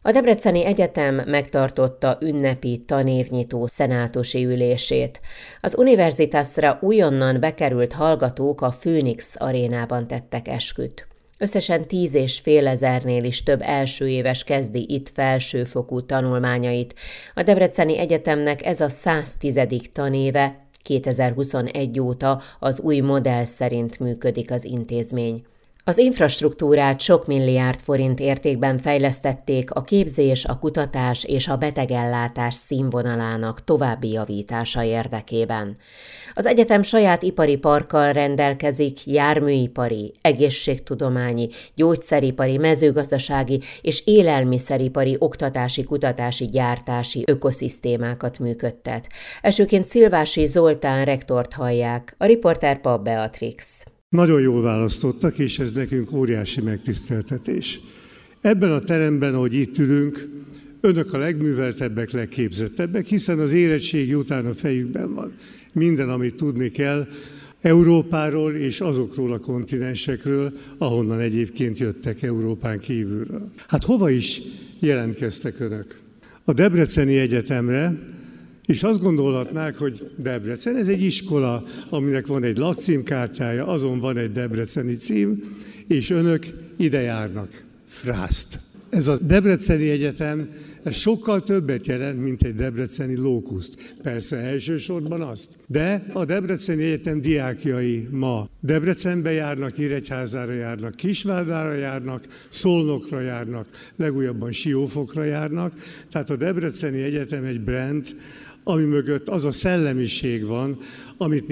A Debreceni Egyetem megtartotta ünnepi tanévnyitó szenátusi ülését. Az univerzitásra újonnan bekerült hallgatók a Phoenix arénában tettek esküt. Összesen 10,5 ezernél is több elsőéves kezdi itt felsőfokú tanulmányait. A Debreceni Egyetemnek ez a 110. tanéve, 2021 óta az új modell szerint működik az intézmény. Az infrastruktúrát sok milliárd forint értékben fejlesztették a képzés, a kutatás és a betegellátás színvonalának további javítása érdekében. Az egyetem saját ipari parkkal rendelkezik, járműipari, egészségtudományi, gyógyszeripari, mezőgazdasági és élelmiszeripari oktatási, kutatási, gyártási ökoszisztémákat működtet. Elsőként Szilvási Zoltán rektort hallják, a riporter Pap Beatrix. Nagyon jól választottak, és ez nekünk óriási megtiszteltetés. Ebben a teremben, ahogy itt ülünk, önök a legműveltebbek, legképzettebbek, hiszen az érettségi után a fejükben van minden, amit tudni kell Európáról és azokról a kontinensekről, ahonnan egyébként jöttek Európán kívülről. Hát hova is jelentkeztek önök? A Debreceni Egyetemre, és azt gondolhatnák, hogy Debrecen, ez egy iskola, aminek van egy lakcímkártyája, azon van egy debreceni cím, és önök ide járnak. Frászt. Ez a Debreceni Egyetem, ez sokkal többet jelent, mint egy debreceni lókuszt. Persze elsősorban azt. De a Debreceni Egyetem diákjai ma Debrecenbe járnak, Nyíregyházára járnak, Kisvárdára járnak, Szolnokra járnak, legújabban Siófokra járnak. Tehát a Debreceni Egyetem egy brand, ami mögött az a szellemiség van, amit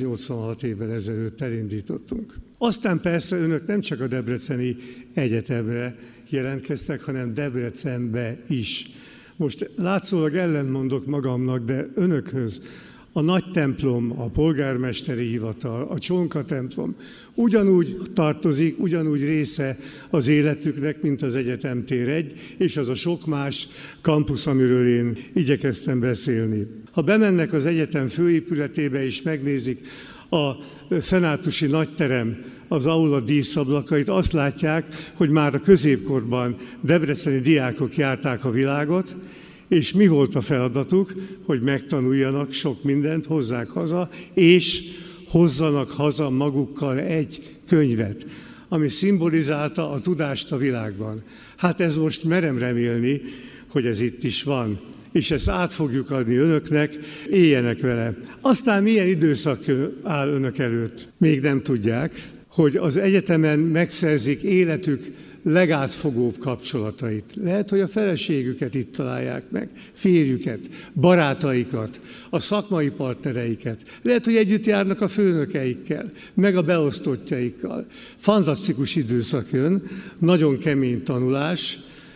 486 évvel ezelőtt elindítottunk. Aztán persze önök nem csak a Debreceni Egyetemre jelentkeztek, hanem Debrecenbe is. Most látszólag ellentmondok magamnak, de önökhöz a nagy templom, a polgármesteri hivatal, a Csonka templom ugyanúgy tartozik, ugyanúgy része az életüknek, mint az Egyetemtér 1, és az a sok más kampusz, amiről én igyekeztem beszélni. Ha bemennek az egyetem főépületébe és megnézik a szenátusi nagyterem, az aula díszablakait, azt látják, hogy már a középkorban debreceni diákok járták a világot, és mi volt a feladatuk, hogy megtanuljanak sok mindent, hozzák haza, és hozzanak haza magukkal egy könyvet, ami szimbolizálta a tudást a világban. Hát ez most merem remélni, hogy ez itt is van, és ezt át fogjuk adni önöknek, éljenek vele. Aztán milyen időszak áll önök előtt? Még nem tudják, hogy az egyetemen megszerzik életük legátfogóbb kapcsolatait. Lehet, hogy a feleségüket itt találják meg, férjüket, barátaikat, a szakmai partnereiket. Lehet, hogy együtt járnak a főnökeikkel, meg a beosztottjaikkal. Fantasztikus időszak jön, nagyon kemény tanulás.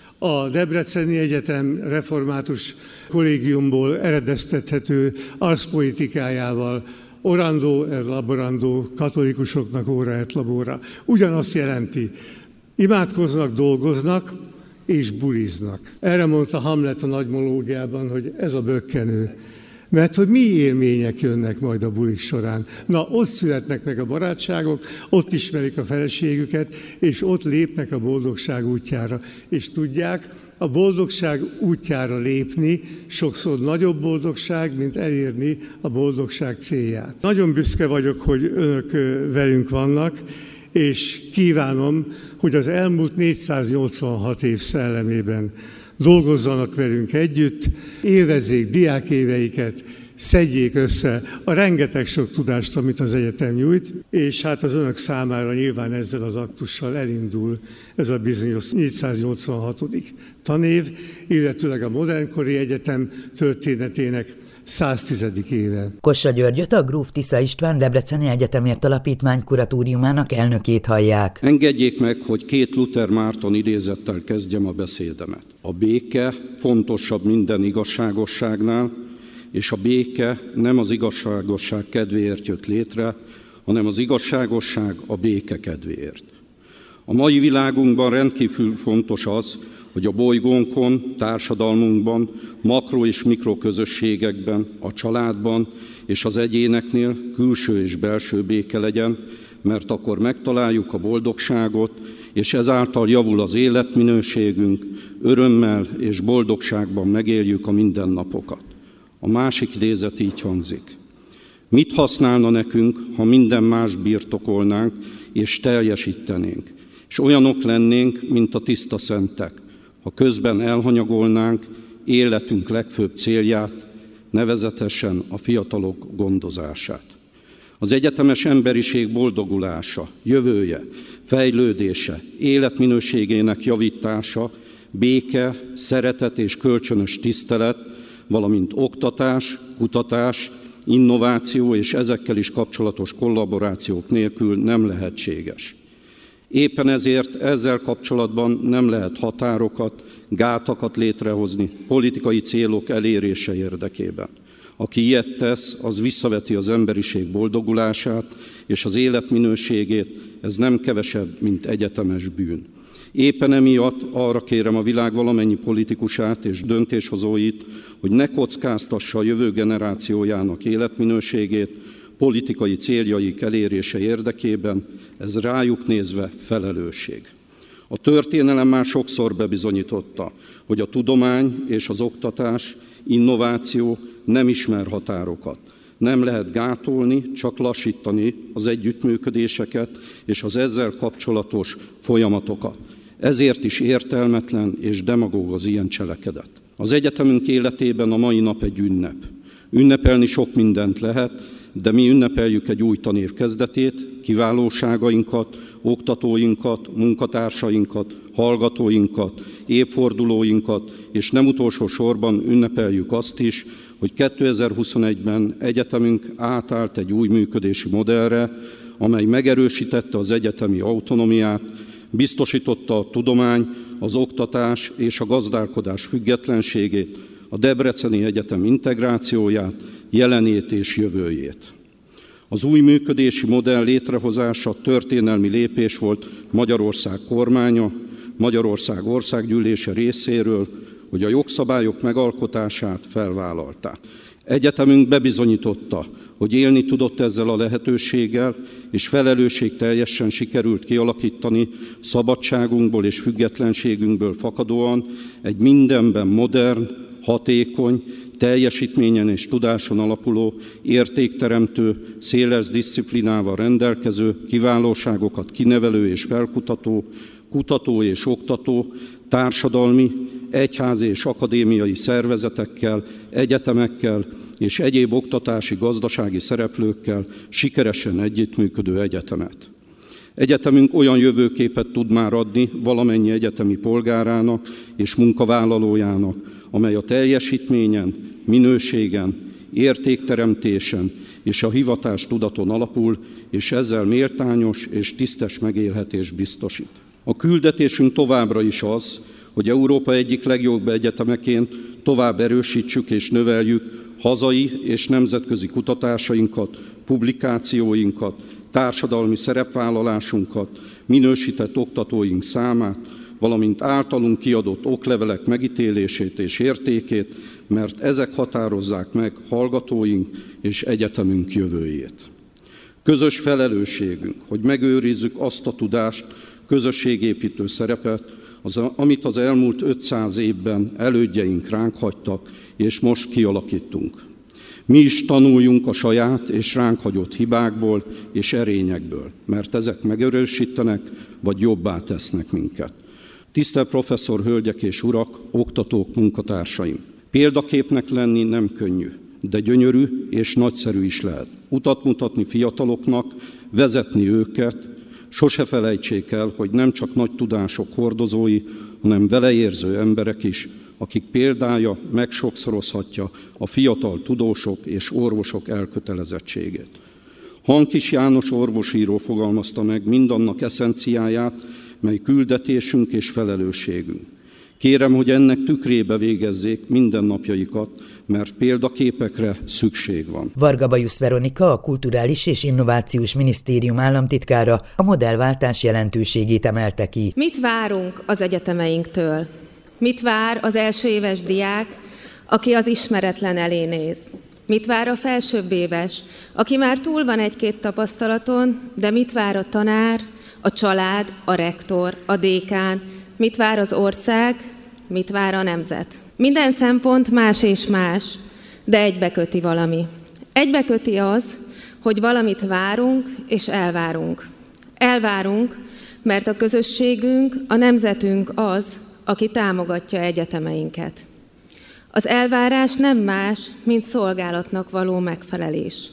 A Debreceni Egyetem református kollégiumból eredeztethető arszpolitikájával orando et laborando, katolikusoknak óra et labora. Ugyanazt jelenti, imádkoznak, dolgoznak és buliznak. Erre mondta Hamlet a nagy monológiában, hogy ez a bökkenő. Mert hogy mi élmények jönnek majd a bulik során. Na, ott születnek meg a barátságok, ott ismerik a feleségüket, és ott lépnek a boldogság útjára. És tudják, a boldogság útjára lépni sokszor nagyobb boldogság, mint elérni a boldogság célját. Nagyon büszke vagyok, hogy önök velünk vannak, és kívánom, hogy az elmúlt 486 év szellemében dolgozzanak velünk együtt, élvezzék diákéveiket, szedjék össze a rengeteg sok tudást, amit az egyetem nyújt, és hát az önök számára nyilván ezzel az aktussal elindul ez a bizonyos 486. tanév, illetőleg a modernkori egyetem történetének 110. éve. Kossa Györgyöt, a Gróf Tisza István Debreceni Egyetemért Alapítmány kuratóriumának elnökét hallják. Engedjék meg, hogy 2 Luther Márton idézettel kezdjem a beszédemet. A béke fontosabb minden igazságosságnál, és a béke nem az igazságosság kedvéért jött létre, hanem az igazságosság a béke kedvéért. A mai világunkban rendkívül fontos az, hogy a bolygónkon, társadalmunkban, makro- és mikroközösségekben, a családban és az egyéneknél külső és belső béke legyen, mert akkor megtaláljuk a boldogságot, és ezáltal javul az életminőségünk, örömmel és boldogságban megéljük a mindennapokat. A másik idézet így hangzik. Mit használna nekünk, ha minden más birtokolnánk és teljesítenénk, és olyanok lennénk, mint a tiszta szentek, ha közben elhanyagolnánk életünk legfőbb célját, nevezetesen a fiatalok gondozását. Az egyetemes emberiség boldogulása, jövője, fejlődése, életminőségének javítása, béke, szeretet és kölcsönös tisztelet, valamint oktatás, kutatás, innováció és ezekkel is kapcsolatos kollaborációk nélkül nem lehetséges. Éppen ezért ezzel kapcsolatban nem lehet határokat, gátakat létrehozni politikai célok elérése érdekében. Aki ilyet tesz, az visszaveti az emberiség boldogulását és az életminőségét, ez nem kevesebb, mint egyetemes bűn. Éppen emiatt arra kérem a világ valamennyi politikusát és döntéshozóit, hogy ne kockáztassa a jövő generációjának életminőségét politikai céljaik elérése érdekében, ez rájuk nézve felelősség. A történelem már sokszor bebizonyította, hogy a tudomány és az oktatás, innováció nem ismer határokat. Nem lehet gátolni, csak lassítani az együttműködéseket és az ezzel kapcsolatos folyamatokat. Ezért is értelmetlen és demagóg az ilyen cselekedet. Az egyetemünk életében a mai nap egy ünnep. Ünnepelni sok mindent lehet, de mi ünnepeljük egy új tanév kezdetét, kiválóságainkat, oktatóinkat, munkatársainkat, hallgatóinkat, évfordulóinkat, és nem utolsó sorban ünnepeljük azt is, hogy 2021-ben egyetemünk átállt egy új működési modellre, amely megerősítette az egyetemi autonómiát, biztosította a tudomány, az oktatás és a gazdálkodás függetlenségét, a Debreceni Egyetem integrációját, jelenét és jövőjét. Az új működési modell létrehozása történelmi lépés volt Magyarország kormánya, Magyarország országgyűlése részéről, hogy a jogszabályok megalkotását felvállalták. Egyetemünk bebizonyította, hogy élni tudott ezzel a lehetőséggel, és felelősségteljesen sikerült kialakítani szabadságunkból és függetlenségünkből fakadóan egy mindenben modern, hatékony, teljesítményen és tudáson alapuló, értékteremtő, széles disziplinával rendelkező, kiválóságokat kinevelő és felkutató, kutató és oktató, társadalmi, egyházi és akadémiai szervezetekkel, egyetemekkel és egyéb oktatási, gazdasági szereplőkkel sikeresen együttműködő egyetemet. Egyetemünk olyan jövőképet tud már adni valamennyi egyetemi polgárának és munkavállalójának, amely a teljesítményen, minőségen, értékteremtésen és a hivatás tudaton alapul, és ezzel méltányos és tisztes megélhetés biztosít. A küldetésünk továbbra is az, hogy Európa egyik legjobb egyetemeként tovább erősítsük és növeljük hazai és nemzetközi kutatásainkat, publikációinkat, társadalmi szerepvállalásunkat, minősített oktatóink számát, valamint általunk kiadott oklevelek megítélését és értékét, mert ezek határozzák meg hallgatóink és egyetemünk jövőjét. Közös felelősségünk, hogy megőrizzük azt a tudást, közösségépítő szerepet, amit az elmúlt 500 évben elődjeink ránk hagytak, és most kialakítunk. Mi is tanuljunk a saját és ránk hagyott hibákból és erényekből, mert ezek megerősítenek, vagy jobbá tesznek minket. Tisztelt professzor, hölgyek és urak, oktatók, munkatársaim! Példaképnek lenni nem könnyű, de gyönyörű és nagyszerű is lehet. Utat mutatni fiataloknak, vezetni őket, sose felejtsék el, hogy nem csak nagy tudások hordozói, hanem veleérző emberek is, akik példája megsokszorozhatja a fiatal tudósok és orvosok elkötelezettségét. Hankis János orvosíró fogalmazta meg mindannak eszenciáját, mely küldetésünk és felelősségünk. Kérem, hogy ennek tükrébe végezzék mindennapjaikat, mert példaképekre szükség van. Varga Bajusz Veronika, a Kulturális és Innovációs Minisztérium államtitkára a modellváltás jelentőségét emelte ki. Mit várunk az egyetemeinktől? Mit vár az első éves diák, aki az ismeretlen elé néz? Mit vár a felsőbb éves, aki már túl van egy-két tapasztalaton, de mit vár a tanár, a család, a rektor, a dékán, mit vár az ország, mit vár a nemzet. Minden szempont más és más, de egybeköti valami. Egybeköti az, hogy valamit várunk és elvárunk. Elvárunk, mert a közösségünk, a nemzetünk az, aki támogatja egyetemeinket. Az elvárás nem más, mint szolgálatnak való megfelelés.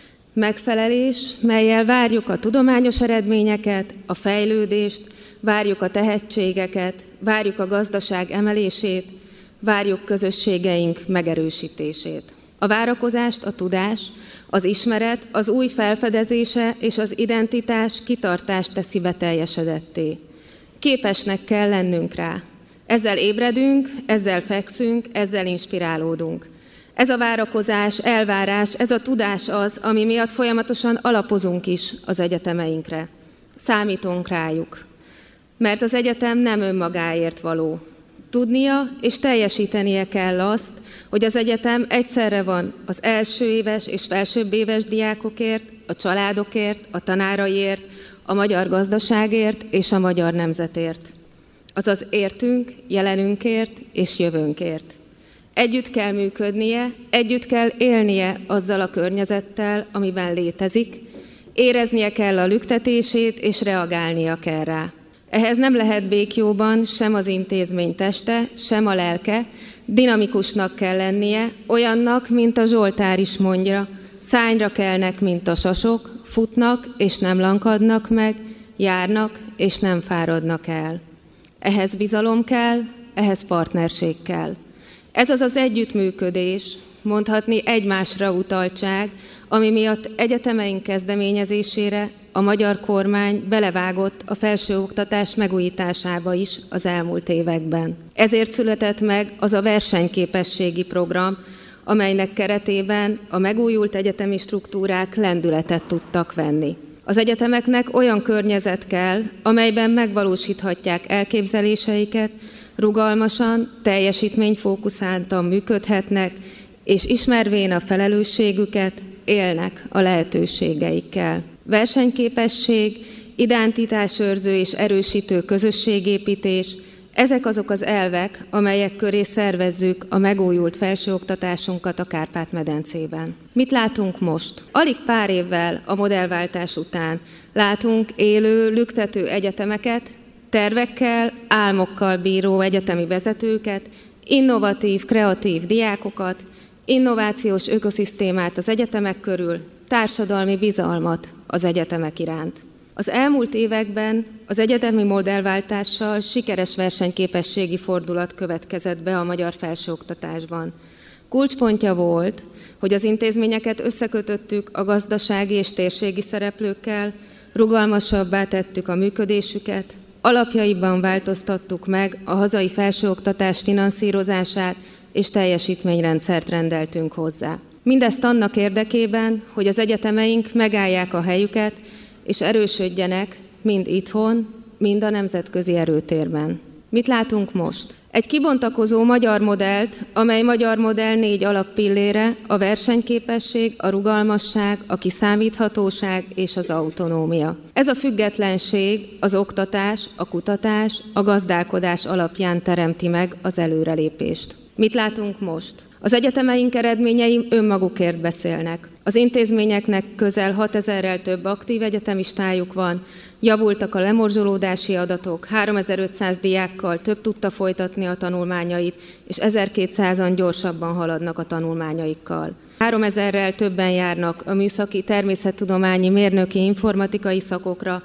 Megfelelés, mellyel várjuk a tudományos eredményeket, a fejlődést, várjuk a tehetségeket, várjuk a gazdaság emelését, várjuk közösségeink megerősítését. A várakozást, a tudás, az ismeret, az új felfedezése és az identitás kitartást teszi beteljesedetté. Képesnek kell lennünk rá. Ezzel ébredünk, ezzel fekszünk, ezzel inspirálódunk. Ez a várakozás, elvárás, ez a tudás az, ami miatt folyamatosan alapozunk is az egyetemeinkre. Számítunk rájuk. Mert az egyetem nem önmagáért való. Tudnia és teljesítenie kell azt, hogy az egyetem egyszerre van az első éves és felsőbb éves diákokért, a családokért, a tanáraiért, a magyar gazdaságért és a magyar nemzetért. Azaz értünk, jelenünkért és jövőnkért. Együtt kell működnie, együtt kell élnie azzal a környezettel, amiben létezik, éreznie kell a lüktetését és reagálnia kell rá. Ehhez nem lehet békjóban sem az intézmény teste, sem a lelke, dinamikusnak kell lennie, olyannak, mint a Zsoltár is mondja, szárnyra kelnek, mint a sasok, futnak és nem lankadnak meg, járnak és nem fáradnak el. Ehhez bizalom kell, ehhez partnerség kell. Ez az az együttműködés, mondhatni egymásra utaltság, ami miatt egyetemeink kezdeményezésére a magyar kormány belevágott a felsőoktatás megújításába is az elmúlt években. Ezért született meg az a versenyképességi program, amelynek keretében a megújult egyetemi struktúrák lendületet tudtak venni. Az egyetemeknek olyan környezet kell, amelyben megvalósíthatják elképzeléseiket, rugalmasan, teljesítményfókuszáltan működhetnek, és ismervén a felelősségüket, élnek a lehetőségeikkel. Versenyképesség, identitásőrző és erősítő közösségépítés, ezek azok az elvek, amelyek köré szervezzük a megújult felsőoktatásunkat a Kárpát-medencében. Mit látunk most? Alig pár évvel a modellváltás után látunk élő, lüktető egyetemeket, tervekkel, álmokkal bíró egyetemi vezetőket, innovatív, kreatív diákokat, innovációs ökoszisztémát az egyetemek körül, társadalmi bizalmat az egyetemek iránt. Az elmúlt években az egyetemi modellváltással sikeres versenyképességi fordulat következett be a magyar felsőoktatásban. Kulcspontja volt, hogy az intézményeket összekötöttük a gazdasági és térségi szereplőkkel, rugalmasabbá tettük a működésüket, alapjaiban változtattuk meg a hazai felsőoktatás finanszírozását, és teljesítményrendszert rendeltünk hozzá. Mindezt annak érdekében, hogy az egyetemeink megállják a helyüket, és erősödjenek mind itthon, mind a nemzetközi erőtérben. Mit látunk most? Egy kibontakozó magyar modellt, amely magyar modell 4 alappillére, a versenyképesség, a rugalmasság, a kiszámíthatóság és az autonómia. Ez a függetlenség az oktatás, a kutatás, a gazdálkodás alapján teremti meg az előrelépést. Mit látunk most? Az egyetemeink eredményei önmagukért beszélnek. Az intézményeknek közel 6000-rel több aktív egyetemistájuk van, javultak a lemorzsolódási adatok, 3500 diákkal több tudta folytatni a tanulmányait, és 1200-an gyorsabban haladnak a tanulmányaikkal. 3000-rel többen járnak a műszaki, természettudományi, mérnöki, informatikai szakokra,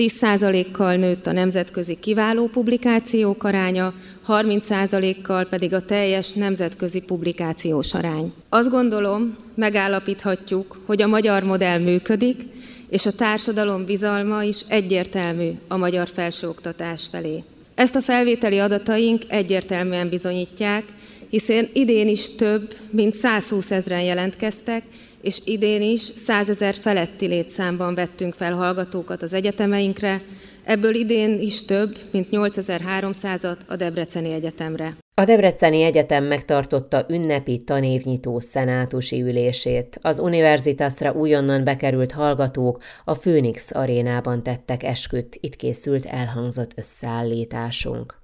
10%-kal nőtt a nemzetközi kiváló publikációk aránya, 30%-kal pedig a teljes nemzetközi publikációs arány. Azt gondolom, megállapíthatjuk, hogy a magyar modell működik, és a társadalom bizalma is egyértelmű a magyar felsőoktatás felé. Ezt a felvételi adataink egyértelműen bizonyítják, hiszen idén is több mint 120 000 jelentkeztek, és idén is 100 000 feletti létszámban vettünk fel hallgatókat az egyetemeinkre, Ebből idén is több, mint 8300-at a Debreceni Egyetemre. A Debreceni Egyetem megtartotta ünnepi tanévnyitó szenátusi ülését. Az Universitasra újonnan bekerült hallgatók a Phoenix arénában tettek esküt, itt készült elhangzott összeállításunk.